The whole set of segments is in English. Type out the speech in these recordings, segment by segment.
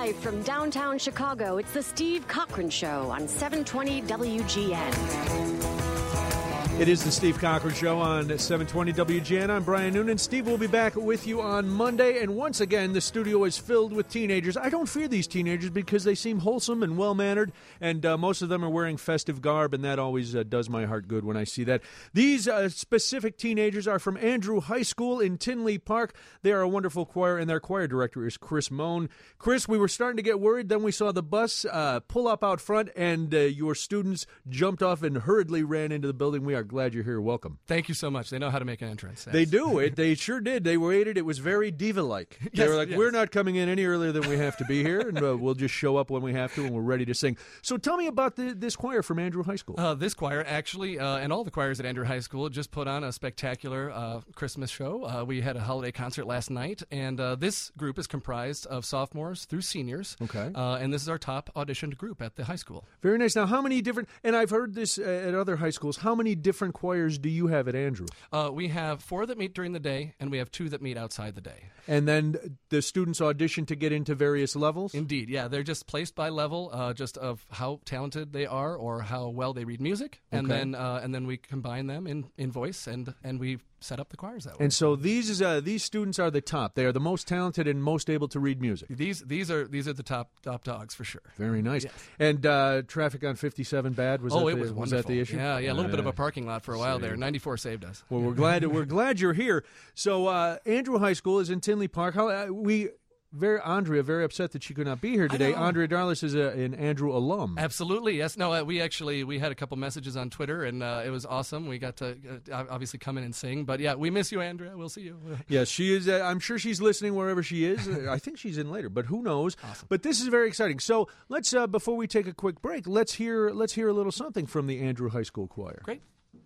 Live from downtown Chicago, it's the Steve Cochran Show on 720 WGN. It is the Steve Cochran Show on 720 WGN. I'm Brian Noonan. Steve will be back with you on Monday. And once again, the studio is filled with teenagers. I don't fear these teenagers because they seem wholesome and well-mannered, and most of them are wearing festive garb, and that always does my heart good when I see that. These specific teenagers are from Andrew High School in Tinley Park. They are a wonderful choir, and their choir director is Chris Moan. Chris, we were starting to get worried. Then we saw the bus pull up out front, and your students jumped off and hurriedly ran into the building. We are glad you're here. Welcome. Thank you so much. They know how to make an entrance. They do. They sure did. They waited. It was very diva-like. They were like, we're not coming in any earlier than we have to be here, and we'll just show up when we have to, and we're ready to sing. So tell me about this choir from Andrew High School. This choir, actually, and all the choirs at Andrew High School, just put on a spectacular Christmas show. We had a holiday concert last night, and this group is comprised of sophomores through seniors. Okay. And this is our top auditioned group at the high school. Very nice. Now, how many different, and I've heard this at other high schools, how many different choirs do you have at Andrew? We have 4 that meet during the day, and we have 2 that meet outside the day. And then the students audition to get into various levels? Indeed, yeah. They're just placed by level, just of how talented they are or how well they read music, and then we combine them in voice, and we set up the choirs that way. And so these students are the top. They are the most talented and most able to read music. These are the top dogs for sure. Very nice. Yes. And traffic on 57 bad? Was that the issue? Yeah, a little bit of a parking lot for a while there. 94 saved us. Well, we're glad you're here. So Andrew High School is in Tinley Park. Andrea very upset that she could not be here today. Andrea Darlis is an Andrew alum. Absolutely, yes. No, we had a couple messages on Twitter, and it was awesome. We got to obviously come in and sing. But yeah, we miss you, Andrea. We'll see you. Yes, she is. I'm sure she's listening wherever she is. I think she's in later, but who knows? Awesome. But this is very exciting. So let's before we take a quick break, let's hear a little something from the Andrew High School Choir. Great.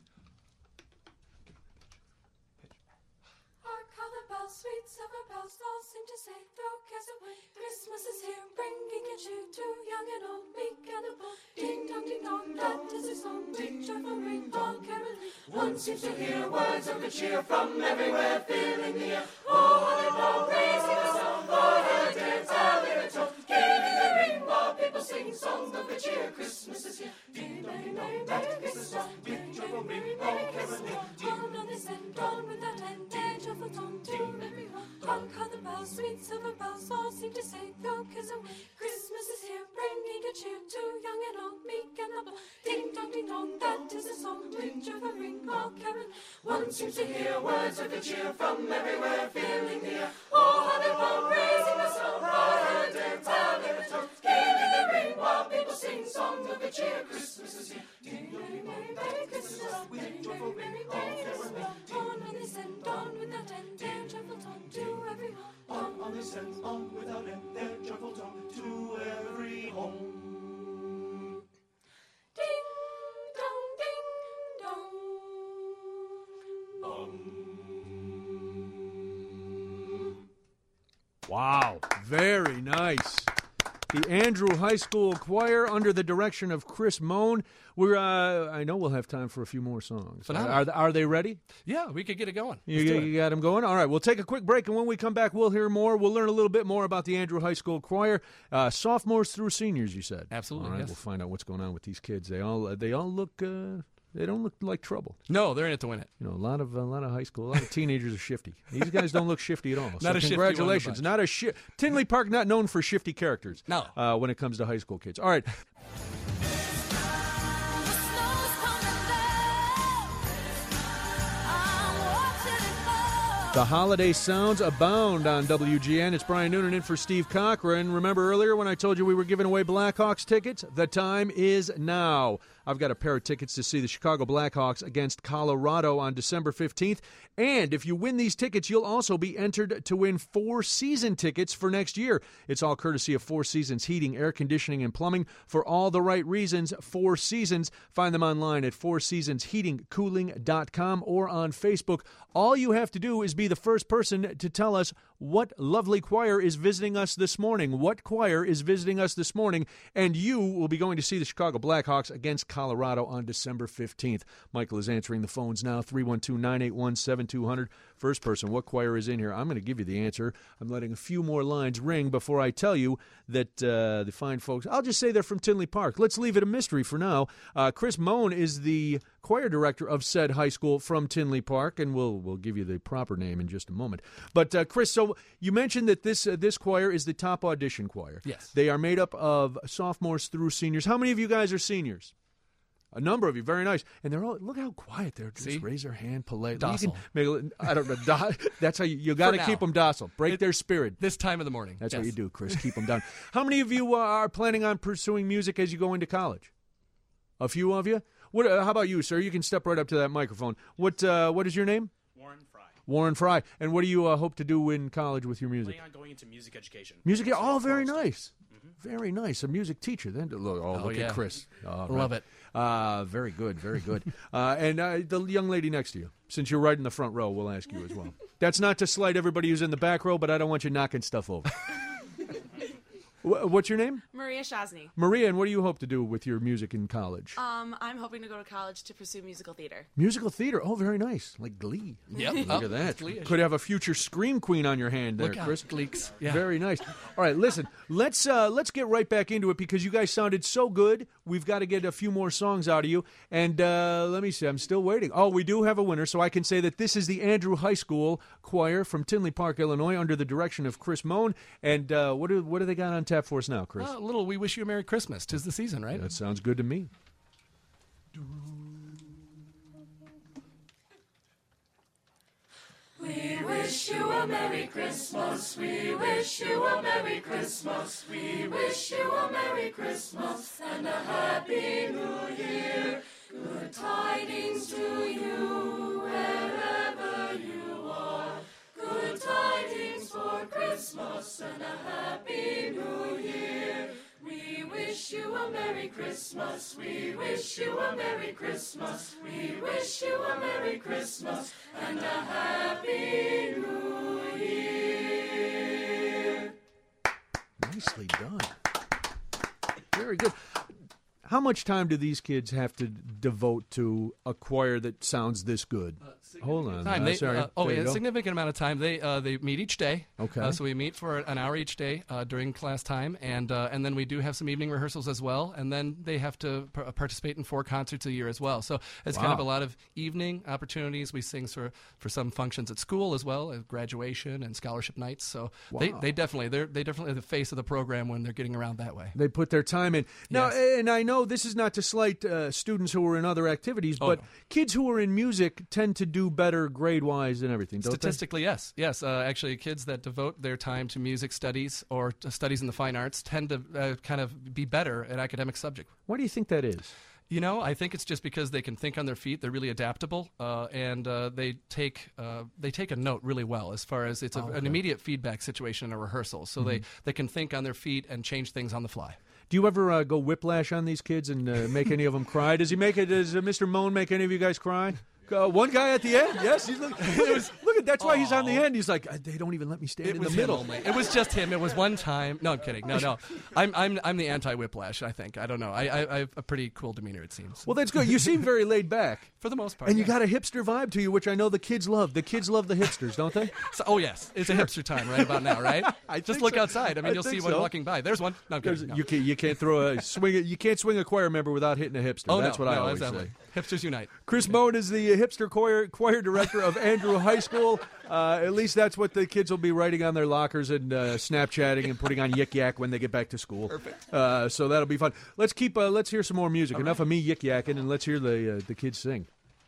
Sweet summer bells all seem to say, throw cares away. Christmas is here, bringing a cheer to young and old, meek and the bold. Ding dong, ding dong, that is a song. Big joyful ring, all caroling. One seems to hear words of good cheer from everywhere, filling the air. Oh, how they blow, raising a song. Oh, how they dance, how they tone, giving the ring while people sing songs of good cheer. Christmas is here. Ding dong, ding dong, that is a song. Big joyful ring, all caroling. On this end, on with that end, joyful tone to everyone. Hark how the bells, sweet silver bells, all seem to say, throw cares away. Christmas is here, bringing good cheer to young and old, meek and the bold. Ding dong, that is a song, ring, joyful ring, all caroling. One seems to hear words of good cheer from everywhere, filling the air. Oh, how they blow, raising the song. Oh, how they dance, how they tone, giving the ring while people sing songs of good cheer. Christmas is here. Ding dong, Merry Christmas, with joyful ring, all caroling. On this end, on with that end, their joyful tone to every home. On this end, on without end, their joyful tone to every home. Ding dong, ding dong. Wow, very nice. The Andrew High School Choir under the direction of Chris Moan. I know we'll have time for a few more songs. Are they ready? Yeah, we could get it going. You got them going? All right, we'll take a quick break, and when we come back, we'll hear more. We'll learn a little bit more about the Andrew High School Choir. Sophomores through seniors, you said? Absolutely, all right, yes. We'll find out what's going on with these kids. They all look... They don't look like trouble. No, they're in it to win it. You know, a lot of high school, a lot of teenagers are shifty. These guys don't look shifty at all. Not a congratulations. Shifty Not a Tinley Park not known for shifty characters. No. When it comes to high school kids. All right. The holiday sounds abound on WGN. It's Brian Noonan in for Steve Cochran. Remember earlier when I told you we were giving away Blackhawks tickets? The time is now. I've got a pair of tickets to see the Chicago Blackhawks against Colorado on December 15th. And if you win these tickets, you'll also be entered to win 4 season tickets for next year. It's all courtesy of 4 Seasons Heating, Air Conditioning, and Plumbing. For all the right reasons, 4 Seasons. Find them online at fourseasonsheatingcooling.com or on Facebook. All you have to do is be the first person to tell us what lovely choir is visiting us this morning. What choir is visiting us this morning? And you will be going to see the Chicago Blackhawks against Colorado on December 15th. Michael is answering the phones now, 312-981-7200. First person, what choir is in here? I'm going to give you the answer. I'm letting a few more lines ring before I tell you that the fine folks, I'll just say they're from Tinley Park. Let's leave it a mystery for now. Chris Moan is the choir director of said high school from Tinley Park, and we'll give you the proper name in just a moment. But Chris, so you mentioned that this choir is the top audition choir. Yes. They are made up of sophomores through seniors. How many of you guys are seniors? A number of you, very nice, and they're all. Look how quiet they're. Just raise their hand politely. Docile. I don't know. That's how you got to keep them docile. Break their spirit. This time of the morning. That's what you do, Chris. Keep them down. How many of you are planning on pursuing music as you go into college? A few of you. What? How about you, sir? You can step right up to that microphone. What is your name? Warren Fry. Warren Fry. And what do you hope to do in college with your music? Planning on going into music education. Music. Oh, very nice. Very nice. A music teacher. Then look at Chris. Love it. Very good. Very good. And the young lady next to you, since you're right in the front row, we'll ask you as well. That's not to slight everybody who's in the back row, but I don't want you knocking stuff over. What's your name? Maria Shazny. Maria, and what do you hope to do with your music in college? I'm hoping to go to college to pursue musical theater. Musical theater. Oh, very nice. Like Glee. Yep. Look at that. Could have a future scream queen on your hand there, Look out, Chris. Gleeks. Yeah. Very nice. All right, listen. Let's get right back into it because you guys sounded so good. We've got to get a few more songs out of you. And let me see. I'm still waiting. Oh, we do have a winner, so I can say that this is the Andrew High School Choir from Tinley Park, Illinois, under the direction of Chris Moan. And what do they got on tap for us now, Chris? A little We Wish You a Merry Christmas. 'Tis the season, right? That sounds good to me. We wish you a Merry Christmas. We wish you a Merry Christmas. We wish you a Merry Christmas and a Happy New Year. Good tidings to you wherever you are. Good tidings for Christmas and a Happy New Year. We wish you a Merry Christmas. We wish you a Merry Christmas. We wish you a Merry Christmas and a Happy New Year. Nicely done. Very good. How much time do these kids have to devote to a choir that sounds this good? Hold on. Sorry. A significant amount of time. They meet each day. Okay. So we meet for an hour each day during class time, and then we do have some evening rehearsals as well, and then they have to participate in 4 concerts a year as well. So it's kind of a lot of evening opportunities. We sing for some functions at school as well, as graduation and scholarship nights. So they definitely are the face of the program when they're getting around that way. They put their time in. Now, Yes. and I know this is not to slight students who are in other activities, but kids who are in music tend to do better grade-wise and everything, don't Statistically, yes. Yes, actually, kids that devote their time to music studies or to studies in the fine arts tend to kind of be better at academic subject. Why do you think that is? You know, I think it's just because they can think on their feet. They're really adaptable, and they take a note really well as far as it's an immediate feedback situation in a rehearsal. So they can think on their feet and change things on the fly. Do you ever go whiplash on these kids and make any of them cry? Does Mr. Moan make any of you guys cry? One guy at the end, yes. Look at that's why he's on the end. He's like, they don't even let me stand in the middle. Only. It was just him. It was one time. No, I'm kidding. No. I'm the anti-whiplash. I think. I don't know. I have a pretty cool demeanor. It seems. Well, that's good. You seem very laid back for the most part, and you got a hipster vibe to you, which I know the kids love. The kids love the hipsters, don't they? So, yes, it's a hipster time right about now, right? Just look outside. I mean, you'll see one walking by. There's one. No, I'm kidding. No. You can't throw a swing. You can't swing a choir member without hitting a hipster. Oh, that's what I always exactly. say. Hipsters unite. Chris Moan is the hipster choir director of Andrew High School. At least that's what the kids will be writing on their lockers and Snapchatting and putting on Yik Yak when they get back to school. Perfect. So that'll be fun. Let's hear some more music. All Enough of me Yik Yakking, and let's hear the kids sing.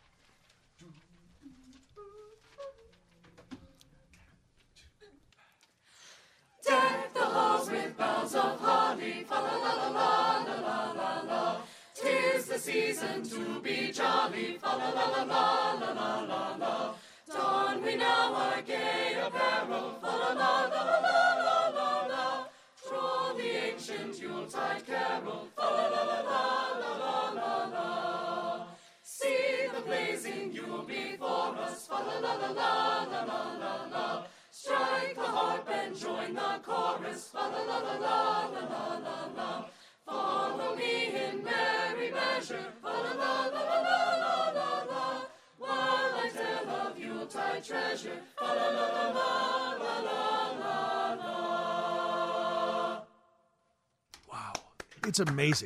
Deck the halls with boughs of holly, fa la la la la la la la la. 'Tis the season to be jolly, fa la la la la la la la la. Don we now our gay apparel, fa la la la la la la la la. Troll the ancient Yuletide carol, fa la la la la la la la la. See the blazing Yule before us, fa la la la la la la la la. Strike the harp and join the chorus. Fa la la la la la la la la. Follow me in merry measure. Fa la la la la la la la la. While I tell of Yuletide treasure. Fa la la la la la la la la. Wow, it's amazing.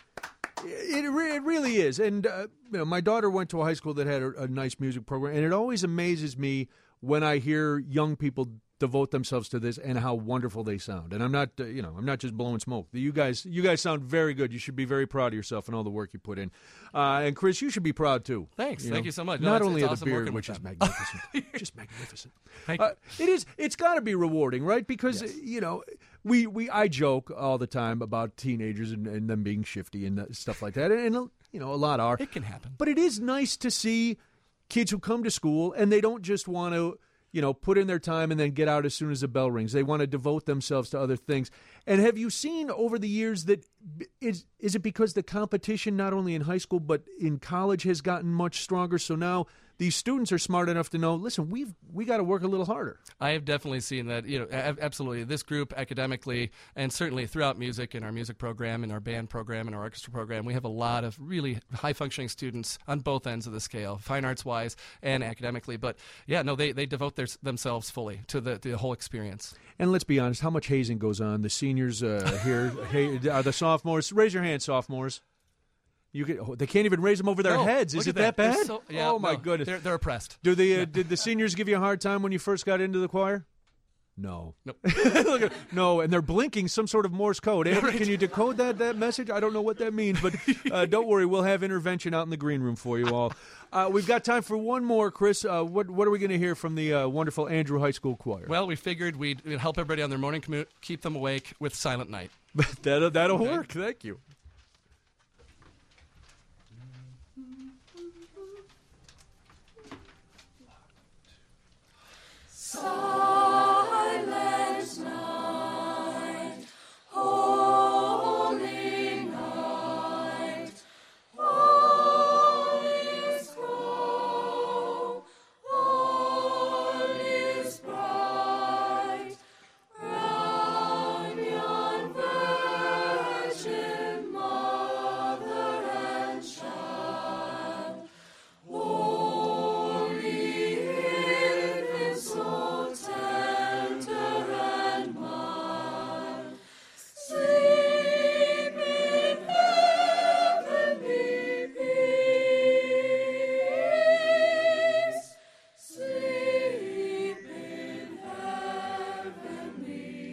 It really is. And my daughter went to a high school that had a nice music program, and it always amazes me when I hear young people devote themselves to this and how wonderful they sound. And I'm not, I'm not just blowing smoke. You guys sound very good. You should be very proud of yourself and all the work you put in. And Chris, you should be proud too. Thank you so much. Not only it's of the awesome beard, which is magnificent, just magnificent. Thank you. It is. It's got to be rewarding, right? Because I joke all the time about teenagers and them being shifty and stuff like that, and a lot are. It can happen, but it is nice to see kids who come to school and they don't just want to put in their time and then get out as soon as the bell rings. They want to devote themselves to other things. And have you seen over the years that is it because the competition not only in high school but in college has gotten much stronger? So now these students are smart enough to know, listen, we got to work a little harder. I have definitely seen that, absolutely. This group academically and certainly throughout music in our music program, in our band program, in our orchestra program, we have a lot of really high-functioning students on both ends of the scale, fine arts-wise and academically. But, they devote themselves fully to the whole experience. And let's be honest, how much hazing goes on? The seniors here, are the sophomores? Raise your hand, sophomores. They can't even raise them over their heads. Is it that bad? My goodness. They're oppressed. Did the seniors give you a hard time when you first got into the choir? No. Nope. No, and they're blinking some sort of Morse code. Anthony, can you decode that message? I don't know what that means, but don't worry. We'll have intervention out in the green room for you all. We've got time for one more, Chris. What are we going to hear from the wonderful Andrew High School Choir? Well, we figured we'd help everybody on their morning commute, keep them awake with Silent Night. That'll work. Thank you. Silent night, holy night, all is low, all is bright, round yon virgin mother and child, holy infant so tender and mild, sleep in heavenly peace, sleep in heavenly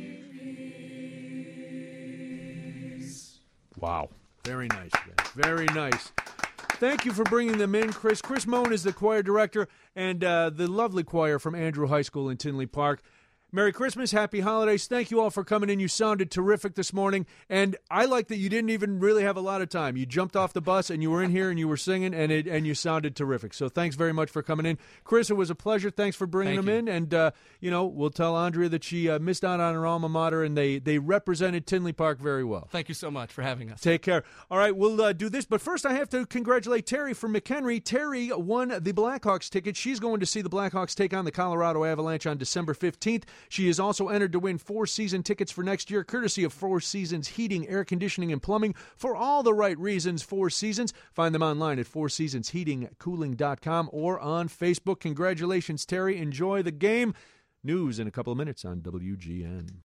peace. Wow. Very nice, guys. Very nice. Thank you for bringing them in, Chris. Chris Moen is the choir director and the lovely choir from Andrew High School in Tinley Park. Merry Christmas, Happy Holidays. Thank you all for coming in. You sounded terrific this morning, and I like that you didn't even really have a lot of time. You jumped off the bus, and you were in here, and you were singing, and you sounded terrific. So thanks very much for coming in. Chris, it was a pleasure. Thanks for bringing them in, and we'll tell Andrea that she missed out on her alma mater, and they represented Tinley Park very well. Thank you so much for having us. Take care. All right, we'll do this, but first I have to congratulate Terry from McHenry. Terry won the Blackhawks ticket. She's going to see the Blackhawks take on the Colorado Avalanche on December 15th. She is also entered to win 4-season tickets for next year, courtesy of Four Seasons Heating, Air Conditioning, and Plumbing. For all the right reasons, Four Seasons. Find them online at fourseasonsheatingcooling.com or on Facebook. Congratulations, Terry. Enjoy the game. News in a couple of minutes on WGN.